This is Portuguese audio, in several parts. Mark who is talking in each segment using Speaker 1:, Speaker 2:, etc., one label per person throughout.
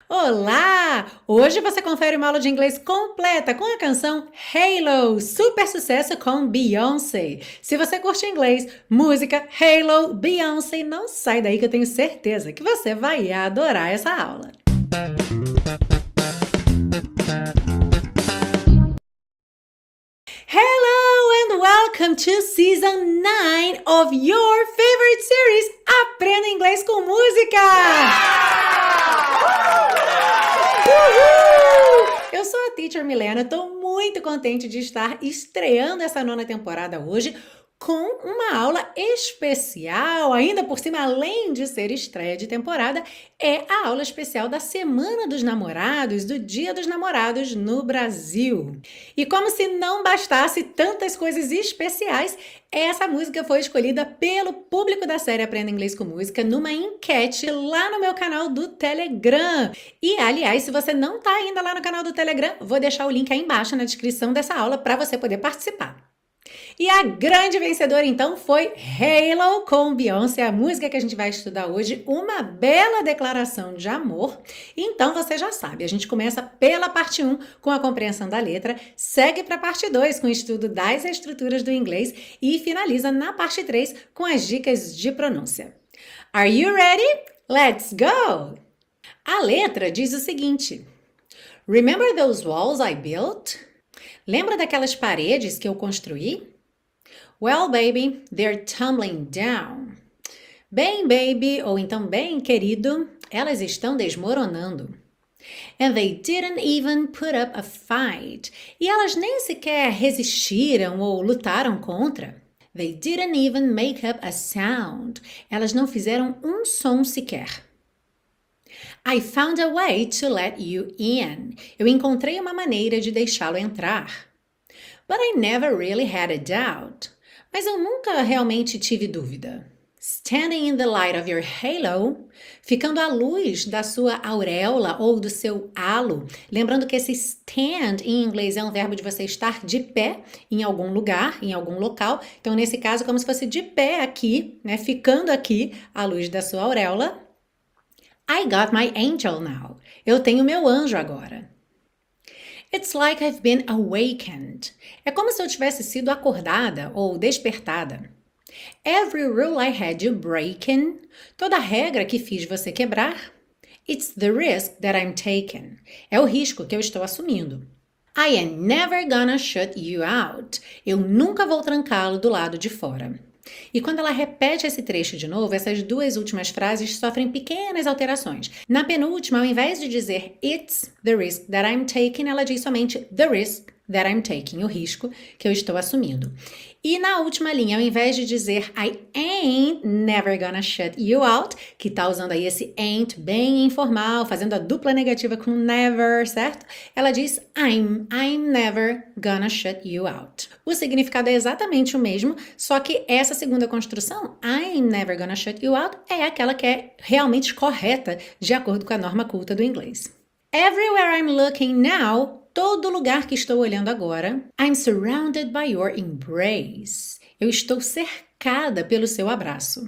Speaker 1: Olá! Hoje você confere uma aula de inglês completa com a canção Halo, super sucesso com Beyoncé. Se você curte inglês, música, Halo, Beyoncé, não sai daí que eu tenho certeza que você vai adorar essa aula. Hello and welcome to season 9 of your favorite series Aprenda Inglês com Música! Uhul! Eu sou a Teacher Milena, estou muito contente de estar estreando essa nona temporada hoje com uma aula especial, ainda por cima, além de ser estreia de temporada, é a aula especial da Semana dos Namorados, do Dia dos Namorados no Brasil. E como se não bastasse tantas coisas especiais, essa música foi escolhida pelo público da série Aprenda Inglês com Música numa enquete lá no meu canal do Telegram. E, aliás, se você não está ainda lá no canal do Telegram, vou deixar o link aí embaixo na descrição dessa aula para você poder participar. E a grande vencedora, então, foi Halo com Beyoncé, a música que a gente vai estudar hoje, uma bela declaração de amor. Então, você já sabe, a gente começa pela parte 1 com a compreensão da letra, segue para a parte 2 com o estudo das estruturas do inglês e finaliza na parte 3 com as dicas de pronúncia. Are you ready? Let's go! A letra diz o seguinte: Remember those walls I built? Lembra daquelas paredes que eu construí? Well, baby, they're tumbling down. Bem, baby, ou então bem, querido, elas estão desmoronando. And they didn't even put up a fight. E elas nem sequer resistiram ou lutaram contra. They didn't even make up a sound. Elas não fizeram um som sequer. I found a way to let you in. Eu encontrei uma maneira de deixá-lo entrar. But I never really had a doubt. Mas eu nunca realmente tive dúvida. Standing in the light of your halo, ficando à luz da sua auréola ou do seu halo. Lembrando que esse stand em inglês é um verbo de você estar de pé em algum lugar, em algum local. Então, nesse caso, como se fosse de pé aqui, né? Ficando aqui à luz da sua auréola. I got my angel now. Eu tenho meu anjo agora. It's like I've been awakened. É como se eu tivesse sido acordada ou despertada. Every rule I had you breaking. Toda regra que fiz você quebrar. It's the risk that I'm taking. É o risco que eu estou assumindo. I am never gonna shut you out. Eu nunca vou trancá-lo do lado de fora. E quando ela repete esse trecho de novo, essas duas últimas frases sofrem pequenas alterações. Na penúltima, ao invés de dizer It's the risk that I'm taking, ela diz somente the risk that I'm taking, o risco que eu estou assumindo. E na última linha, ao invés de dizer I ain't never gonna shut you out, que tá usando aí esse ain't bem informal, fazendo a dupla negativa com never, certo? Ela diz I'm never gonna shut you out. O significado é exatamente o mesmo, só que essa segunda construção, I'm never gonna shut you out, é aquela que é realmente correta de acordo com a norma culta do inglês. Everywhere I'm looking now, todo lugar que estou olhando agora, I'm surrounded by your embrace. Eu estou cercada pelo seu abraço.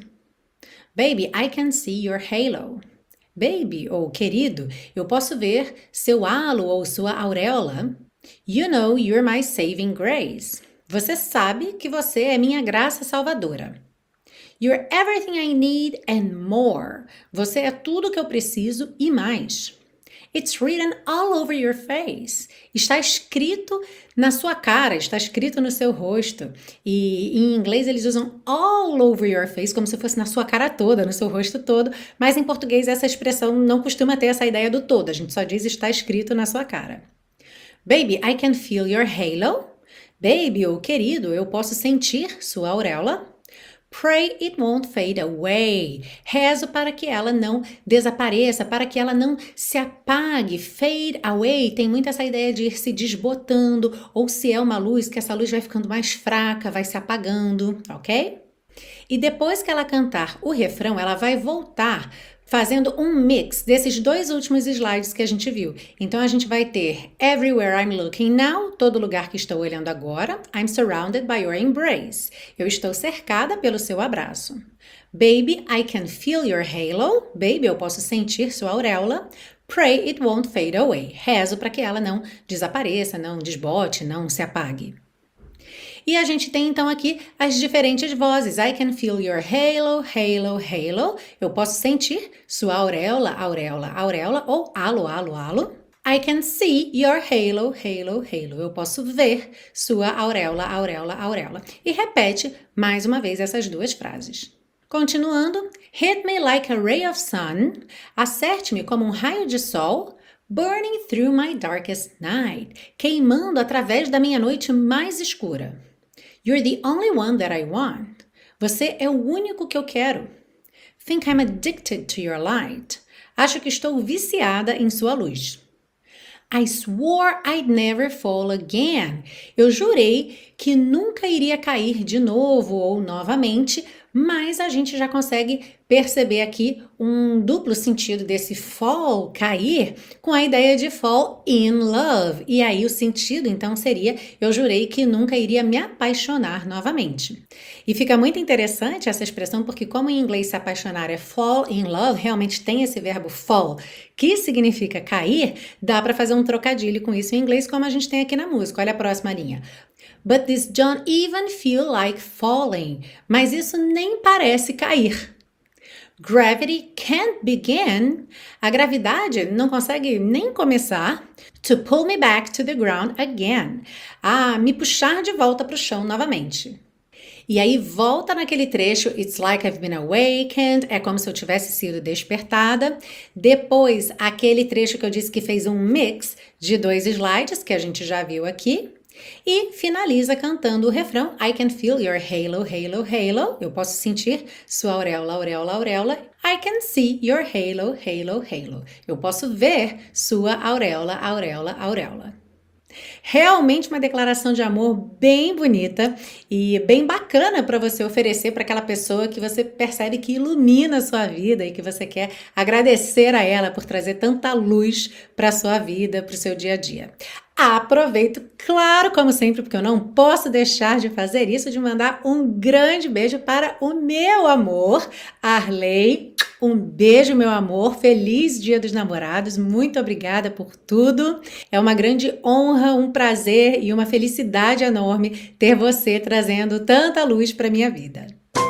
Speaker 1: Baby, I can see your halo. Baby, ou querido, eu posso ver seu halo ou sua auréola. You know you're my saving grace. Você sabe que você é minha graça salvadora. You're everything I need and more. Você é tudo que eu preciso e mais. It's written all over your face. Está escrito na sua cara, está escrito no seu rosto. E em inglês eles usam all over your face, como se fosse na sua cara toda, no seu rosto todo. Mas em português essa expressão não costuma ter essa ideia do todo. A gente só diz está escrito na sua cara. Baby, I can feel your halo. Baby, ou querido, eu posso sentir sua auréola. Pray it won't fade away. Rezo para que ela não desapareça, para que ela não se apague. Fade away tem muito essa ideia de ir se desbotando, ou se é uma luz, que essa luz vai ficando mais fraca, vai se apagando, ok? E depois que ela cantar o refrão, ela vai voltar fazendo um mix desses dois últimos slides que a gente viu. Então, a gente vai ter Everywhere I'm looking now, todo lugar que estou olhando agora. I'm surrounded by your embrace. Eu estou cercada pelo seu abraço. Baby, I can feel your halo. Baby, eu posso sentir sua auréola. Pray it won't fade away. Rezo para que ela não desapareça, não desbote, não se apague. E a gente tem então aqui as diferentes vozes. I can feel your halo, halo, halo. Eu posso sentir sua auréola, auréola, auréola ou halo, halo, halo. I can see your halo, halo, halo. Eu posso ver sua auréola, auréola, auréola. E repete mais uma vez essas duas frases. Continuando, hit me like a ray of sun. Acerte-me como um raio de sol. Burning through my darkest night. Queimando através da minha noite mais escura. You're the only one that I want. Você é o único que eu quero. Think I'm addicted to your light. Acho que estou viciada em sua luz. I swore I'd never fall again. Eu jurei que nunca iria cair de novo ou novamente, mas a gente já consegue perceber aqui um duplo sentido desse fall, cair, com a ideia de fall in love. E aí o sentido então seria, eu jurei que nunca iria me apaixonar novamente. E fica muito interessante essa expressão, porque como em inglês se apaixonar é fall in love, realmente tem esse verbo fall, que significa cair, dá para fazer um trocadilho com isso em inglês, como a gente tem aqui na música. Olha a próxima linha. But this don't even feel like falling. Mas isso nem parece cair. Gravity can't begin. A gravidade não consegue nem começar. To pull me back to the ground again. A me puxar de volta para o chão novamente. E aí volta naquele trecho, it's like I've been awakened, é como se eu tivesse sido despertada. Depois, aquele trecho que eu disse que fez um mix de 2 slides, que a gente já viu aqui. E finaliza cantando o refrão I can feel your halo, halo, halo. Eu posso sentir sua auréola, auréola, auréola. I can see your halo, halo, halo. Eu posso ver sua auréola, auréola, auréola. Realmente uma declaração de amor bem bonita e bem bacana para você oferecer para aquela pessoa que você percebe que ilumina a sua vida e que você quer agradecer a ela por trazer tanta luz para a sua vida, para o seu dia a dia. Aproveito, claro, como sempre, porque eu não posso deixar de fazer isso, de mandar um grande beijo para o meu amor, Arley. Um beijo, meu amor. Feliz Dia dos Namorados. Muito obrigada por tudo. É uma grande honra, um prazer e uma felicidade enorme ter você trazendo tanta luz para minha vida.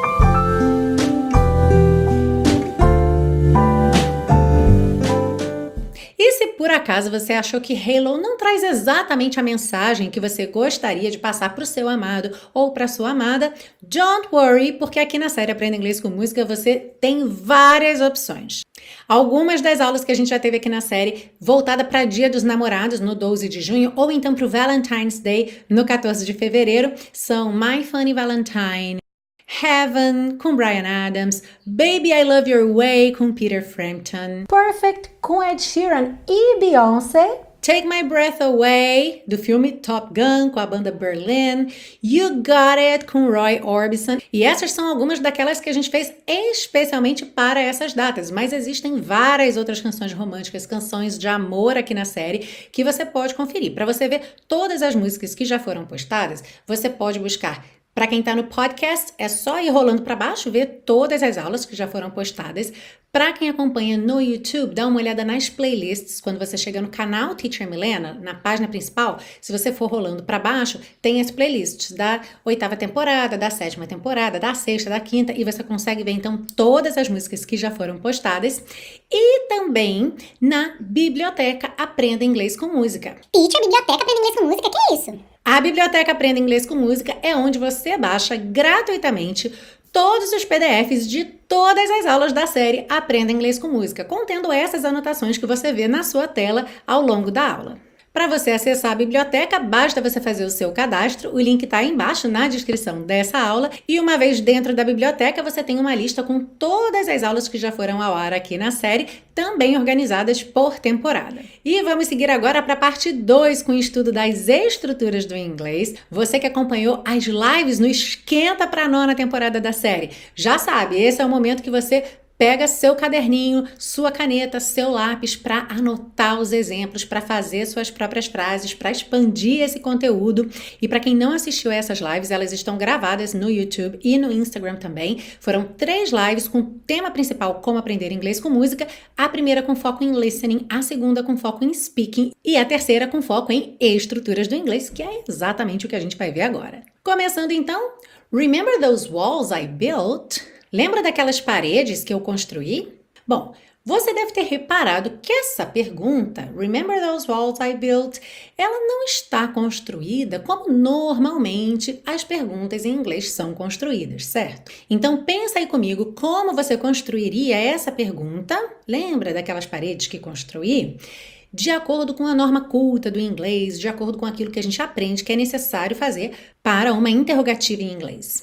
Speaker 1: E se por acaso você achou que Halo não traz exatamente a mensagem que você gostaria de passar para o seu amado ou para sua amada, don't worry, porque aqui na série Aprenda Inglês com Música você tem várias opções. Algumas das aulas que a gente já teve aqui na série, voltada para Dia dos Namorados, no 12 de junho, ou então para o Valentine's Day, no 14 de fevereiro, são My Funny Valentine, Heaven, com Bryan Adams, Baby I Love Your Way, com Peter Frampton, Perfect, com Ed Sheeran e Beyoncé, Take My Breath Away, do filme Top Gun, com a banda Berlin, You Got It, com Roy Orbison. E essas são algumas daquelas que a gente fez especialmente para essas datas, mas existem várias outras canções românticas, canções de amor aqui na série, que você pode conferir. Para você ver todas as músicas que já foram postadas, você pode buscar. Para quem está no podcast, é só ir rolando para baixo, ver todas as aulas que já foram postadas. Para quem acompanha no YouTube, dá uma olhada nas playlists. Quando você chega no canal Teacher Milena, na página principal, se você for rolando para baixo, tem as playlists da 8ª temporada, da 7ª temporada, da 6ª, da 5ª, e você consegue ver então todas as músicas que já foram postadas. E também na biblioteca Aprenda Inglês com Música.
Speaker 2: Teacher, biblioteca Aprenda Inglês com Música, que é isso?
Speaker 1: A Biblioteca Aprenda Inglês com Música é onde você baixa gratuitamente todos os PDFs de todas as aulas da série Aprenda Inglês com Música, contendo essas anotações que você vê na sua tela ao longo da aula. Para você acessar a biblioteca, basta você fazer o seu cadastro, o link está aí embaixo na descrição dessa aula, e uma vez dentro da biblioteca você tem uma lista com todas as aulas que já foram ao ar aqui na série, também organizadas por temporada. E vamos seguir agora para a parte 2 com o estudo das estruturas do inglês. Você que acompanhou as lives no Esquenta para a 9ª temporada da série, já sabe, esse é o momento que você pega seu caderninho, sua caneta, seu lápis para anotar os exemplos, para fazer suas próprias frases, para expandir esse conteúdo. E para quem não assistiu a essas lives, elas estão gravadas no YouTube e no Instagram também. Foram 3 lives com o tema principal como aprender inglês com música, a primeira com foco em listening, a segunda com foco em speaking e a terceira com foco em estruturas do inglês, que é exatamente o que a gente vai ver agora. Começando então, remember those walls I built? Lembra daquelas paredes que eu construí? Bom, você deve ter reparado que essa pergunta, remember those walls I built, ela não está construída como normalmente as perguntas em inglês são construídas, certo? Então pensa aí comigo como você construiria essa pergunta, lembra daquelas paredes que construí? De acordo com a norma culta do inglês, de acordo com aquilo que a gente aprende que é necessário fazer para uma interrogativa em inglês.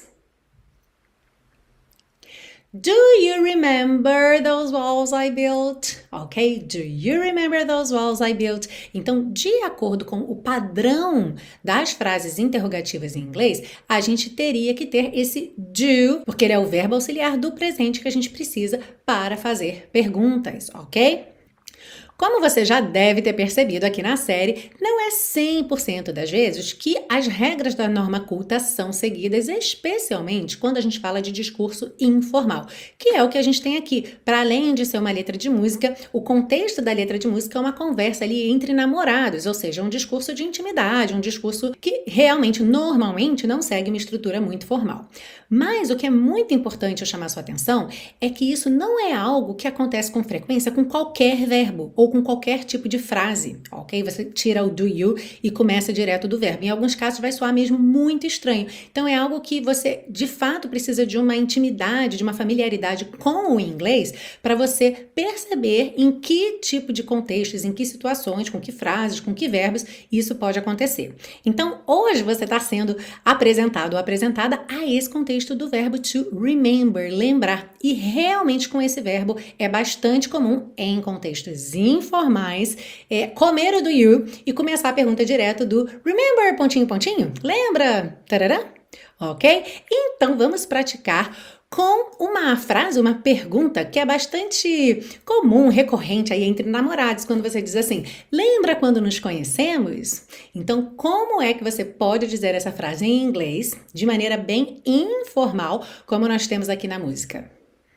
Speaker 1: Do you remember those walls I built? Ok? Do you remember those walls I built? Então, de acordo com o padrão das frases interrogativas em inglês, a gente teria que ter esse do, porque ele é o verbo auxiliar do presente que a gente precisa para fazer perguntas, ok? Como você já deve ter percebido aqui na série, não é 100% das vezes que as regras da norma culta são seguidas, especialmente quando a gente fala de discurso informal, que é o que a gente tem aqui. Para além de ser uma letra de música, o contexto da letra de música é uma conversa ali entre namorados, ou seja, um discurso de intimidade, um discurso que realmente, normalmente, não segue uma estrutura muito formal. Mas o que é muito importante eu chamar sua atenção é que isso não é algo que acontece com frequência com qualquer verbo ou com qualquer tipo de frase, ok? Você tira o do you e começa direto do verbo. Em alguns casos vai soar mesmo muito estranho. Então é algo que você de fato precisa de uma intimidade, de uma familiaridade com o inglês para você perceber em que tipo de contextos, em que situações, com que frases, com que verbos isso pode acontecer. Então hoje você está sendo apresentado ou apresentada a esse contexto do verbo to remember, lembrar. E realmente com esse verbo é bastante comum em contextos informais comer o do you e começar a pergunta direto do remember, pontinho, pontinho? Lembra? Tarará? Ok? Então vamos praticar com uma frase, uma pergunta que é bastante comum, recorrente aí entre namorados, quando você diz assim, lembra quando nos conhecemos? Então, como é que você pode dizer essa frase em inglês de maneira bem informal, como nós temos aqui na música?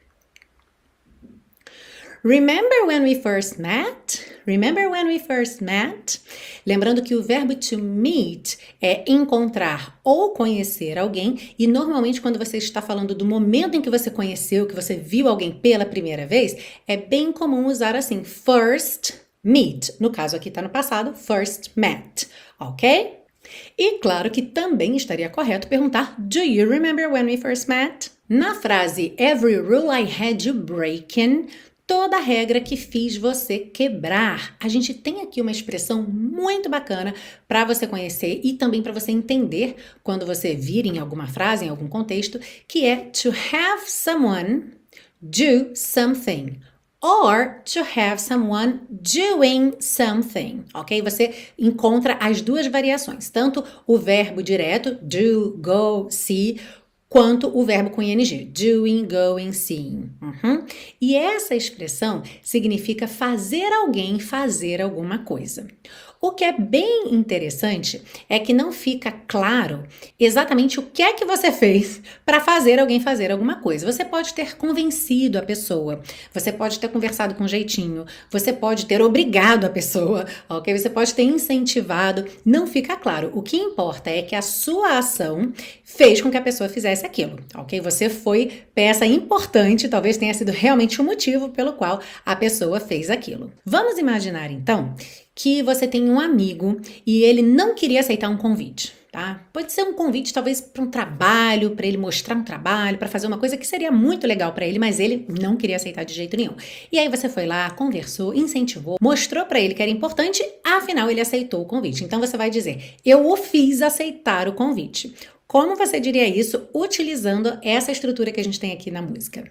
Speaker 1: Remember when we first met? Remember when we first met? Lembrando que o verbo to meet é encontrar ou conhecer alguém e normalmente quando você está falando do momento em que você conheceu, que você viu alguém pela primeira vez, é bem comum usar assim, first meet. No caso aqui está no passado, first met, ok? E claro que também estaria correto perguntar do you remember when we first met? Na frase every rule I had you breaking, toda regra que fiz você quebrar. A gente tem aqui uma expressão muito bacana para você conhecer e também para você entender quando você vir em alguma frase, em algum contexto, que é to have someone do something or to have someone doing something, ok? Você encontra as duas variações, tanto o verbo direto, do, go, see, quanto o verbo com ing, doing, going, seeing. E essa expressão significa fazer alguém fazer alguma coisa. O que é bem interessante é que não fica claro exatamente o que é que você fez para fazer alguém fazer alguma coisa. Você pode ter convencido a pessoa, você pode ter conversado com jeitinho, você pode ter obrigado a pessoa, ok? Você pode ter incentivado, não fica claro. O que importa é que a sua ação fez com que a pessoa fizesse aquilo, ok? Você foi peça importante, talvez tenha sido realmente o motivo pelo qual a pessoa fez aquilo. Vamos imaginar então que você tem um amigo e ele não queria aceitar um convite, tá? Pode ser um convite talvez para um trabalho, para ele mostrar um trabalho, para fazer uma coisa que seria muito legal para ele, mas ele não queria aceitar de jeito nenhum. E aí você foi lá, conversou, incentivou, mostrou para ele que era importante, afinal ele aceitou o convite. Então você vai dizer, eu o fiz aceitar o convite. Como você diria isso utilizando essa estrutura que a gente tem aqui na música?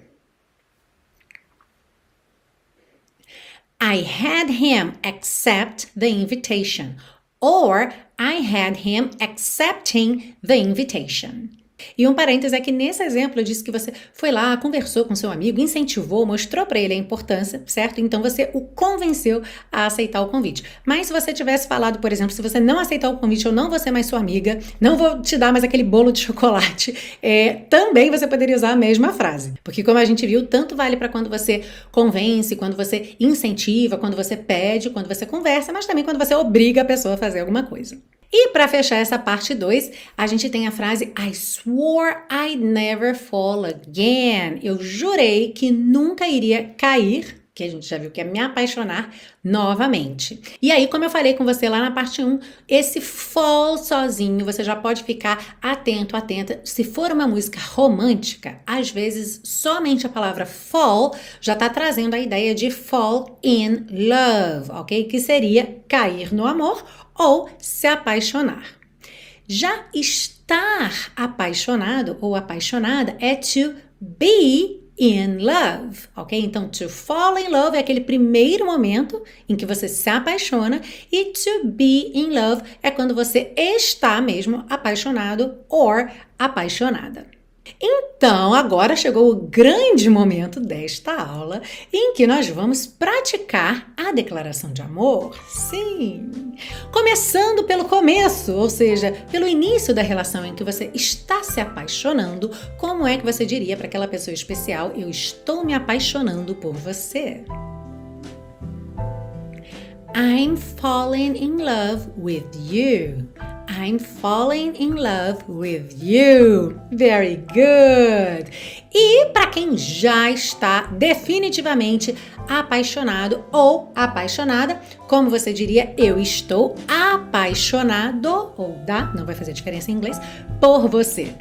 Speaker 1: I had him accept the invitation. Or I had him accepting the invitation. E um parênteses é que nesse exemplo eu disse que você foi lá, conversou com seu amigo, incentivou, mostrou para ele a importância, certo? Então você o convenceu a aceitar o convite. Mas se você tivesse falado, por exemplo, se você não aceitar o convite, eu não vou ser mais sua amiga, não vou te dar mais aquele bolo de chocolate, também você poderia usar a mesma frase. Porque como a gente viu, tanto vale para quando você convence, quando você incentiva, quando você pede, quando você conversa, mas também quando você obriga a pessoa a fazer alguma coisa. E para fechar essa parte 2, a gente tem a frase I swore I'd never fall again. Eu jurei que nunca iria cair, que a gente já viu que é me apaixonar novamente. E aí, como eu falei com você lá na parte 1, esse fall sozinho, você já pode ficar atento, atenta. Se for uma música romântica, às vezes somente a palavra fall já está trazendo a ideia de fall in love, ok? Que seria cair no amor ou se apaixonar. Já estar apaixonado ou apaixonada é to be in love, ok? Então, to fall in love é aquele primeiro momento em que você se apaixona e to be in love é quando você está mesmo apaixonado ou apaixonada. Então, agora chegou o grande momento desta aula em que nós vamos praticar a declaração de amor. Sim! Começando pelo começo, ou seja, pelo início da relação em que você está se apaixonando, como é que você diria para aquela pessoa especial: eu estou me apaixonando por você? I'm falling in love with you. I'm falling in love with you. Very good. E para quem já está definitivamente apaixonado ou apaixonada, como você diria, eu estou apaixonado, ou não vai fazer diferença em inglês, por você.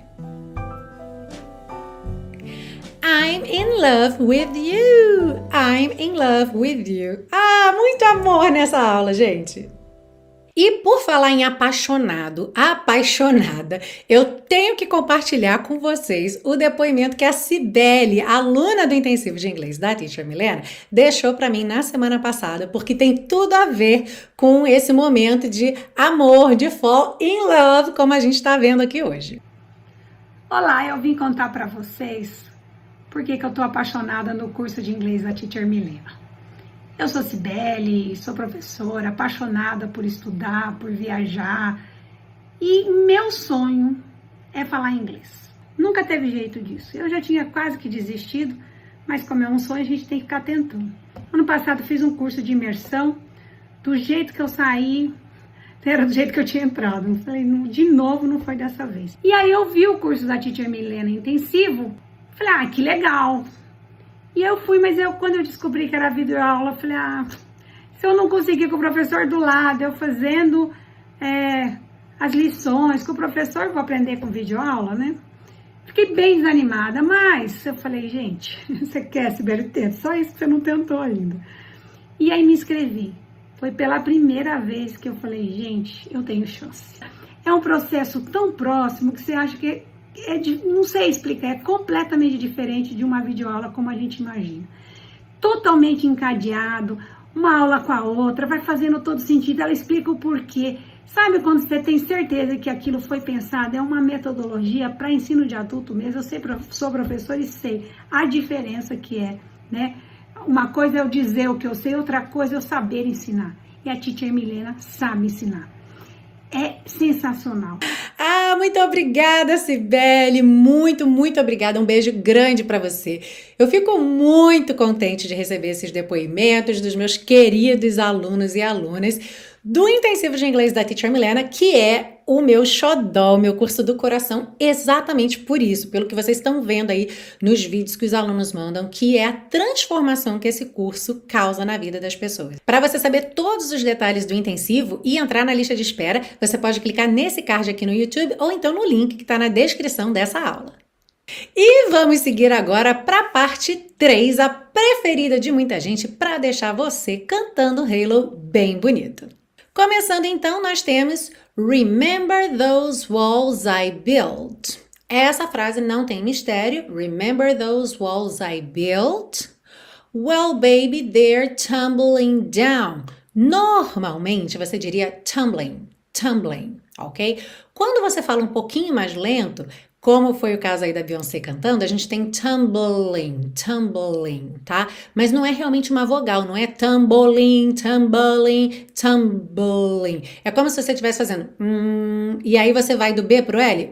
Speaker 1: I'm in love with you. I'm in love with you. Ah, muito amor nessa aula, gente. E por falar em apaixonado, apaixonada, eu tenho que compartilhar com vocês o depoimento que a Cibele, aluna do intensivo de inglês da Teacher Milena, deixou para mim na semana passada, porque tem tudo a ver com esse momento de amor, de fall in love, como a gente está vendo aqui hoje.
Speaker 3: Olá, eu vim contar para vocês por que eu tô apaixonada no curso de inglês da Teacher Milena. Eu sou Cibele, sou professora, apaixonada por estudar, por viajar, e meu sonho é falar inglês. Nunca teve jeito disso. Eu já tinha quase que desistido, mas como é um sonho, a gente tem que ficar tentando. Ano passado fiz um curso de imersão, do jeito que eu saí, era do jeito que eu tinha entrado. Eu falei, de novo, não foi dessa vez. E aí eu vi o curso da Teacher Milena intensivo, falei, que legal. E eu fui, mas quando eu descobri que era videoaula, eu falei, se eu não conseguir com o professor do lado, eu fazendo as lições, com o professor eu vou aprender com videoaula, né? Fiquei bem desanimada, mas eu falei, gente, você quer, Cibele, tenta, só isso que você não tentou ainda. E aí me inscrevi. Foi pela primeira vez que eu falei, gente, eu tenho chance. É um processo tão próximo que você acha que não sei explicar, é completamente diferente de uma videoaula como a gente imagina. Totalmente encadeado, uma aula com a outra, vai fazendo todo sentido, ela explica o porquê. Sabe quando você tem certeza que aquilo foi pensado? É uma metodologia para ensino de adulto mesmo. Eu sou professora e sei a diferença que é, né? Uma coisa é eu dizer o que eu sei, outra coisa é eu saber ensinar. E a Teacher Milena sabe ensinar. É sensacional.
Speaker 1: Muito obrigada, Cibele. Muito, muito obrigada. Um beijo grande para você. Eu fico muito contente de receber esses depoimentos dos meus queridos alunos e alunas do Intensivo de Inglês da Teacher Milena, que é o meu xodó, o meu curso do coração, exatamente por isso, pelo que vocês estão vendo aí nos vídeos que os alunos mandam, que é a transformação que esse curso causa na vida das pessoas. Para você saber todos os detalhes do intensivo e entrar na lista de espera, você pode clicar nesse card aqui no YouTube ou então no link que está na descrição dessa aula. E vamos seguir agora para a parte 3, a preferida de muita gente, para deixar você cantando Halo bem bonito. Começando então, nós temos Remember those walls I built. Essa frase não tem mistério. Remember those walls I built? Well, baby, they're tumbling down. Normalmente você diria tumbling, ok? Quando você fala um pouquinho mais lento, Como foi o caso aí da Beyoncé cantando, a gente tem tumbling, tumbling, tá? Mas não é realmente uma vogal, não é tumbling, tumbling, tumbling. É como se você estivesse fazendo e aí você vai do B pro L,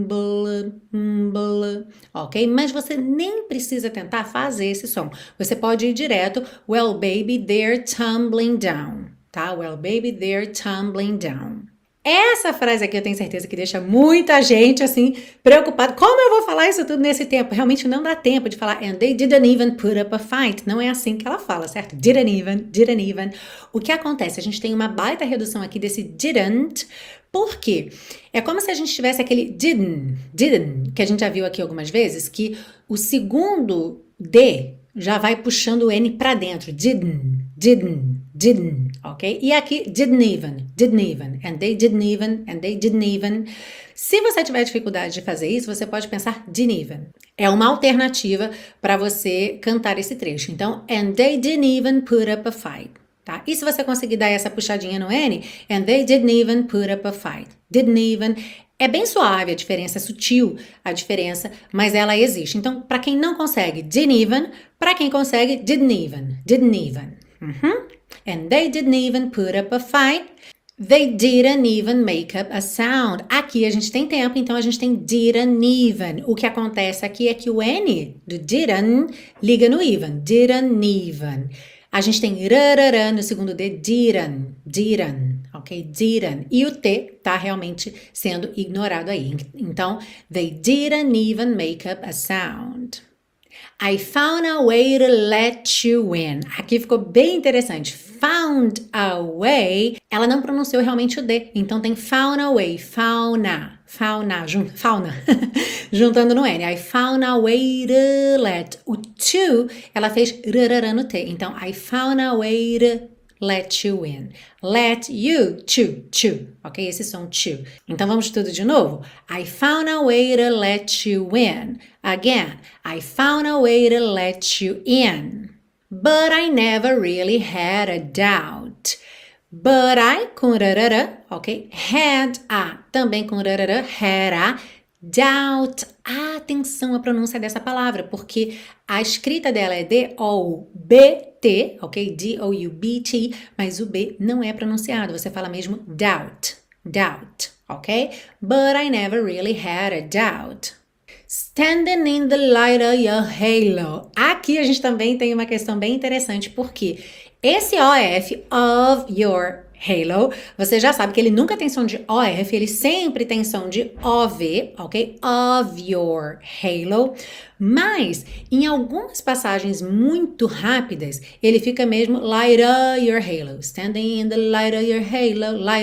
Speaker 1: ok? Mas você nem precisa tentar fazer esse som. Você pode ir direto, well baby, they're tumbling down, tá? Well baby, they're tumbling down. Essa frase aqui eu tenho certeza que deixa muita gente assim preocupada. Como eu vou falar isso tudo nesse tempo? Realmente não dá tempo de falar and they didn't even put up a fight. Não é assim que ela fala, certo? Didn't even. O que acontece? A gente tem uma baita redução aqui desse didn't. Por quê? É como se a gente tivesse aquele didn't, que a gente já viu aqui algumas vezes, que o segundo D já vai puxando o N para dentro. Didn't, ok? E aqui, didn't even, and they didn't even. Se você tiver dificuldade de fazer isso, você pode pensar didn't even. É uma alternativa para você cantar esse trecho. Então, and they didn't even put up a fight, tá? E se você conseguir dar essa puxadinha no N, and they didn't even put up a fight. Didn't even. É bem suave a diferença, é sutil a diferença, mas ela existe. Então, para quem não consegue, didn't even. Para quem consegue, didn't even. And they didn't even put up a fight. They didn't even make up a sound. Aqui a gente tem tempo, então a gente tem didn't even. O que acontece aqui é que o N do didn't liga no even. Didn't even. A gente tem rarará no segundo D, didn't, ok? Didn't. E o T tá realmente sendo ignorado aí. Então, they didn't even make up a sound. I found a way to let you in. Aqui ficou bem interessante. Found a way, ela não pronunciou realmente o D. Então tem found a way, fauna, juntando no N. I found a way to let. O to, ela fez rarará no T. Então, I found a way to let you in. Let you, to, ok? Esse som to. Então vamos tudo de novo? I found a way to let you in. Again, I found a way to let you in. But I never really had a doubt. But I, com rarará, ok? Had a, também com rarará, had a. Doubt. Atenção à pronúncia dessa palavra, porque a escrita dela é D-O-U-B-T, ok? D-O-U-B-T, mas o B não é pronunciado, você fala mesmo doubt, ok? But I never really had a doubt. Standing in the light of your halo. Aqui a gente também tem uma questão bem interessante, porque esse OF, of your halo, você já sabe que ele nunca tem som de OF, ele sempre tem som de OV, ok? Of your halo. Mas, em algumas passagens muito rápidas, ele fica mesmo light of your halo. Standing in the light of your halo, light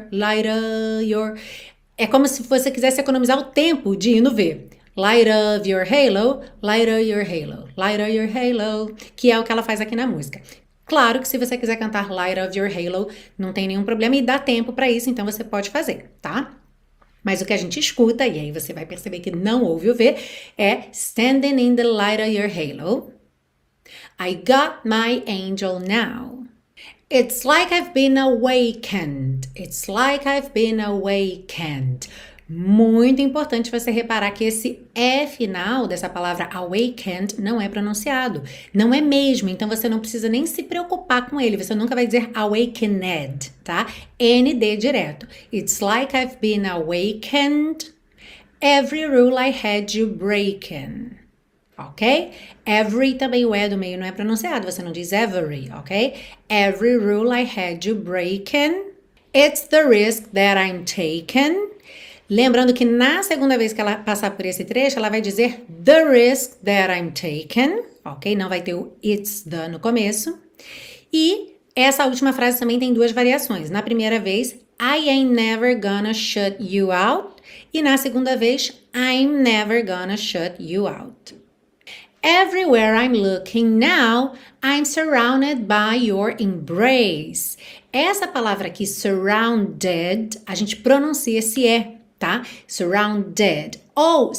Speaker 1: of your. É como se você quisesse economizar o tempo de ir no V. Light of your halo, light of your halo, light of your halo, que é o que ela faz aqui na música. Claro que se você quiser cantar Light of Your Halo, não tem nenhum problema e dá tempo para isso, então você pode fazer, tá? Mas o que a gente escuta, e aí você vai perceber que não ouve o V, é Standing in the Light of Your Halo. I got my angel now. It's like I've been awakened. It's like I've been awakened. Muito importante você reparar que esse E final dessa palavra awakened não é pronunciado. Não é mesmo, então você não precisa nem se preocupar com ele. Você nunca vai dizer awakened, tá? ND direto. It's like I've been awakened. Every rule I had you breaking. Ok? Every também o E do meio não é pronunciado. Você não diz every, ok? Every rule I had you breaking. It's the risk that I'm taking. Lembrando que na segunda vez que ela passar por esse trecho, ela vai dizer the risk that I'm taking, ok? Não vai ter o it's the no começo. E essa última frase também tem duas variações. Na primeira vez, I ain't never gonna shut you out. E na segunda vez, I'm never gonna shut you out. Everywhere I'm looking now, I'm surrounded by your embrace. Essa palavra aqui, surrounded, a gente pronuncia esse E, tá? Surrounded. ou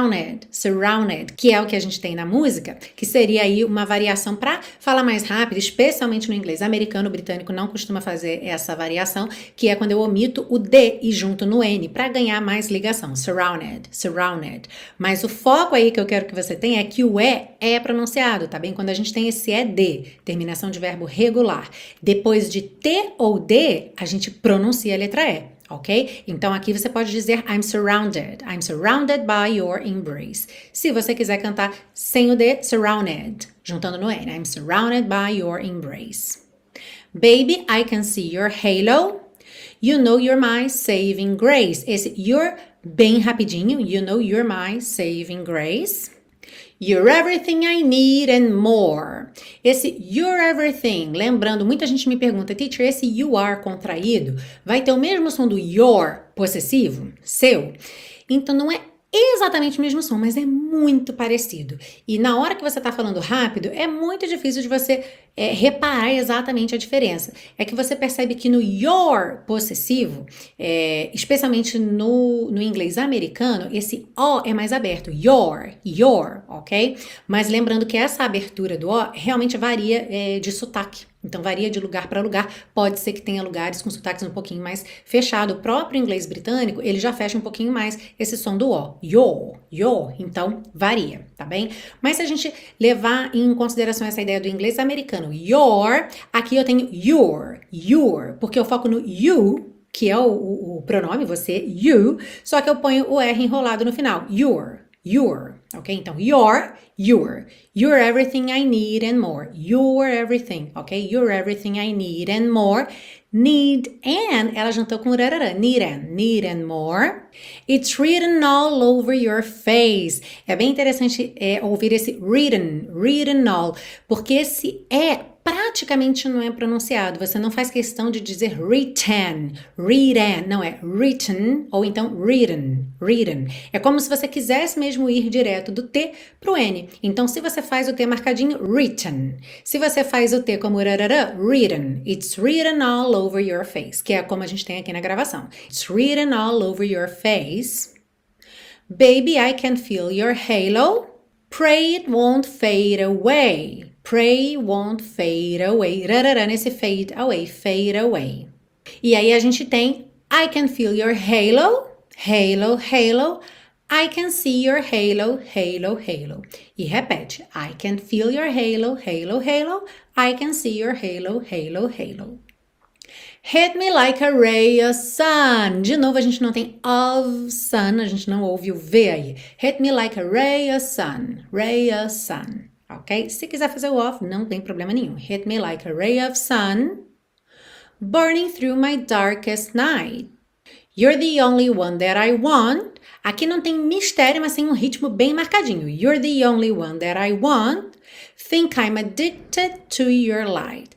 Speaker 1: surrounded, que é o que a gente tem na música, que seria aí uma variação para falar mais rápido, especialmente no inglês americano. O britânico não costuma fazer essa variação, que é quando eu omito o D e junto no N para ganhar mais ligação. Surrounded. Mas o foco aí que eu quero que você tenha é que o E é pronunciado, tá bem? Quando a gente tem esse ED, terminação de verbo regular, depois de T ou D, a gente pronuncia a letra E, ok? Então aqui você pode dizer I'm surrounded by your embrace. Se você quiser cantar sem o D, surrounded, juntando no N, I'm surrounded by your embrace. Baby, I can see your halo. You know you're my saving grace. Esse you're bem rapidinho. You know you're my saving grace. You're everything I need and more. Esse you're everything, lembrando, muita gente me pergunta, teacher, esse you are contraído vai ter o mesmo som do your possessivo, seu? Então não é exatamente o mesmo som, mas é muito parecido. E na hora que você está falando rápido, é muito difícil de você reparar exatamente a diferença. É que você percebe que no your possessivo, especialmente no inglês americano, esse O é mais aberto. Your, ok? Mas lembrando que essa abertura do O realmente varia de sotaque. Então, varia de lugar para lugar. Pode ser que tenha lugares com sotaques um pouquinho mais fechado. O próprio inglês britânico, ele já fecha um pouquinho mais esse som do O. Your. Então, varia, tá bem? Mas se a gente levar em consideração essa ideia do inglês americano, your, aqui eu tenho your, porque eu foco no you, que é o pronome, você, you, só que eu ponho o R enrolado no final. Your, ok? Então, you're everything I need and more. You're everything, ok? You're everything I need and more. Need and, ela juntou com rarara, need and more. It's written all over your face. É bem interessante ouvir esse written all, porque esse praticamente não é pronunciado. Você não faz questão de dizer written, não é written ou então written. É como se você quisesse mesmo ir direto do T pro N. Então, se você faz o T marcadinho, written. Se você faz o T como rarara, written. It's written all over your face, que é como a gente tem aqui na gravação. It's written all over your face. Baby, I can feel your halo. Pray it won't fade away. Pray won't fade away. Rarara nesse fade away. E aí a gente tem I can feel your halo. I can see your halo. E repete. I can feel your halo. I can see your halo. Hit me like a ray of sun. De novo, a gente não tem of sun, a gente não ouve o V aí. Hit me like a ray of sun. Ok? Se quiser fazer o off, não tem problema nenhum. Hit me like a ray of sun. Burning through my darkest night. You're the only one that I want. Aqui não tem mistério, mas tem um ritmo bem marcadinho. You're the only one that I want. Think I'm addicted to your light.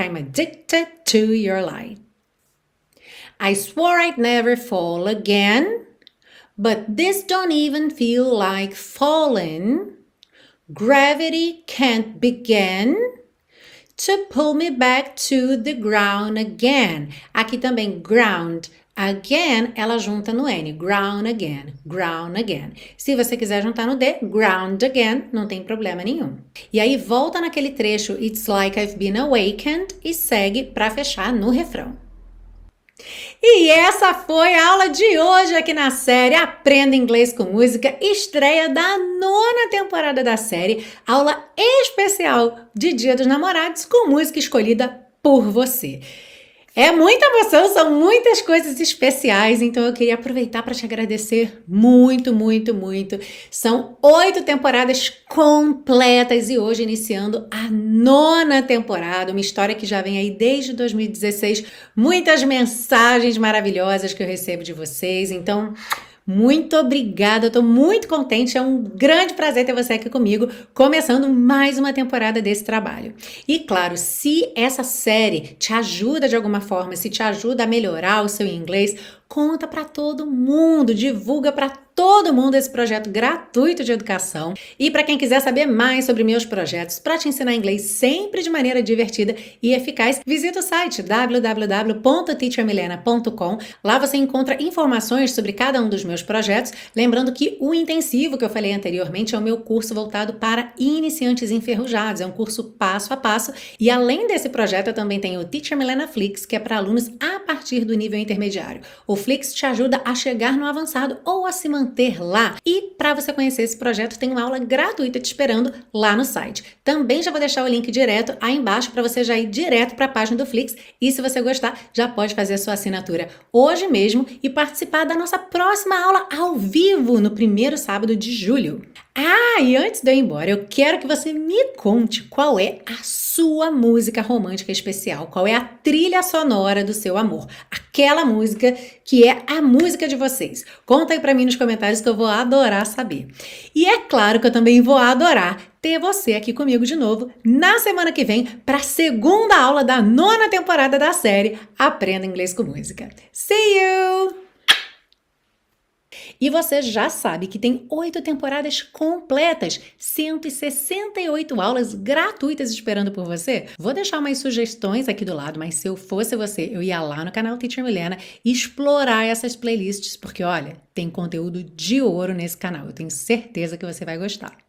Speaker 1: I swore I'd never fall again. But this don't even feel like falling. Gravity can't begin to pull me back to the ground again. Aqui também ground. Again, ela junta no N. Ground again. Se você quiser juntar no D, ground again, não tem problema nenhum. E aí volta naquele trecho It's like I've been awakened e segue para fechar no refrão. E essa foi a aula de hoje aqui na série Aprenda Inglês com Música, estreia da 9ª temporada da série, aula especial de Dia dos Namorados com música escolhida por você. É muita emoção, são muitas coisas especiais, então eu queria aproveitar para te agradecer muito. São 8 temporadas completas e hoje iniciando a 9ª temporada, uma história que já vem aí desde 2016, muitas mensagens maravilhosas que eu recebo de vocês, então muito obrigada, eu tô muito contente, é um grande prazer ter você aqui comigo, começando mais uma temporada desse trabalho. E claro, se essa série te ajuda de alguma forma, se te ajuda a melhorar o seu inglês, conta para todo mundo, divulga para todo mundo esse projeto gratuito de educação. E para quem quiser saber mais sobre meus projetos para te ensinar inglês sempre de maneira divertida e eficaz, visita o site www.teachermilena.com. Lá você encontra informações sobre cada um dos meus projetos. Lembrando que o intensivo que eu falei anteriormente é o meu curso voltado para iniciantes enferrujados. É um curso passo a passo. E além desse projeto, eu também tenho o Teacher Milena Flix, que é para alunos a partir do nível intermediário. O Flix te ajuda a chegar no avançado ou a se manter lá. E para você conhecer esse projeto, tem uma aula gratuita te esperando lá no site. Também já vou deixar o link direto aí embaixo para você já ir direto para a página do Flix. E se você gostar, já pode fazer a sua assinatura hoje mesmo e participar da nossa próxima aula ao vivo no primeiro sábado de julho. Ah, e antes de eu ir embora, eu quero que você me conte qual é a sua música romântica especial, qual é a trilha sonora do seu amor, aquela música que é a música de vocês. Conta aí pra mim nos comentários que eu vou adorar saber. E é claro que eu também vou adorar ter você aqui comigo de novo na semana que vem para a segunda aula da 9ª temporada da série Aprenda Inglês com Música. See you! E você já sabe que tem 8 temporadas completas, 168 aulas gratuitas esperando por você. Vou deixar umas sugestões aqui do lado, mas se eu fosse você, eu ia lá no canal Teacher Milena e explorar essas playlists, porque olha, tem conteúdo de ouro nesse canal. Eu tenho certeza que você vai gostar.